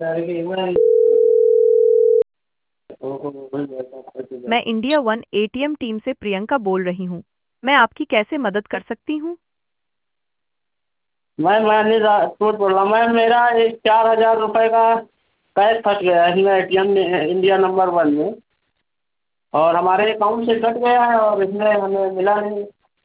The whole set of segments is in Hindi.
मैं इंडिया वन एटीएम टीम से प्रियंका बोल रही हूँ। मैं आपकी कैसे मदद कर सकती हूँ? मैं अनिल राजपूत बोल रहा हूँ। मैम मेरा एक 4,000 रुपये का कैश फंस गया है इसमें एटीएम में, इंडिया नंबर वन में। और हमारे अकाउंट से कट गया है और इसमें हमें मिला नहीं।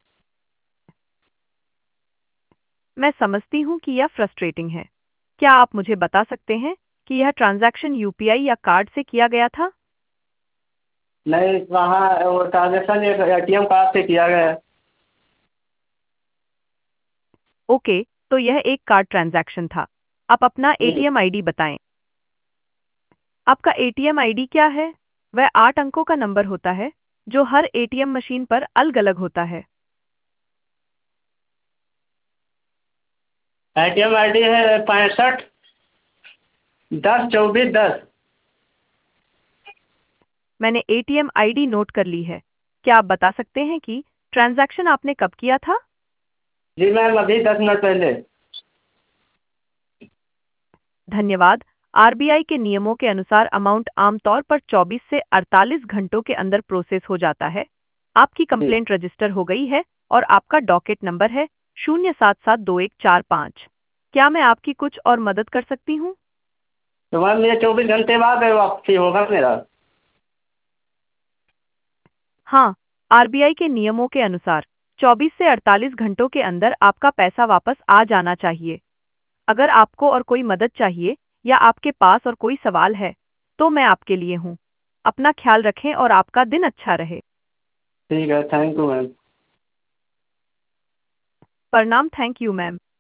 मैं समझती हूँ कि यह फ्रस्ट्रेटिंग है। क्या आप मुझे बता सकते हैं कि यह ट्रांजैक्शन यूपीआई या कार्ड से किया गया था? नहीं, कहाँ वो ट्रांजेक्शन एक एटीएम कार्ड से किया गया है। ओके, तो यह एक कार्ड ट्रांजैक्शन था। आप अपना जी। एटीएम आईडी बताएं। आपका एटीएम आईडी क्या है? वह 8 अंकों का नंबर होता है जो हर एटीएम मशीन पर अलग-अलग होता है। एटीएम आईडी है 65 10 24 10। मैंने एटीएम आईडी नोट कर ली है। क्या आप बता सकते हैं कि ट्रांजैक्शन आपने कब किया था? जी मैम, अभी 10 मिनट पहले। धन्यवाद। आरबीआई के नियमों के अनुसार अमाउंट आमतौर पर 24 से 48 घंटों के अंदर प्रोसेस हो जाता है। आपकी जी। कंप्लेंट रजिस्टर हो गई है और आपका डॉकेट नंबर है 0772145। क्या मैं आपकी कुछ और मदद कर सकती हूँ? तो मैम ये 24 घंटे बाद वापसी होगा मेरा? हाँ, आरबीआई के नियमों के अनुसार 24 से 48 घंटों के अंदर आपका पैसा वापस आ जाना चाहिए। अगर आपको और कोई मदद चाहिए या आपके पास और कोई सवाल है, तो मैं आपके लिए हूँ। अपना ख्याल रखें और आपका दिन अच्छा रहे। ठीक है, थैंक यू मैम। प्रणाम, थैंक यू मैम।